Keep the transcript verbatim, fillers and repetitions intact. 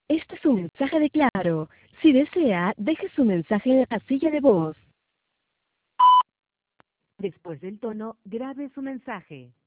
Este es un mensaje de Claro. Si desea, deje su mensaje en la casilla de voz. Después del tono, grabe su mensaje.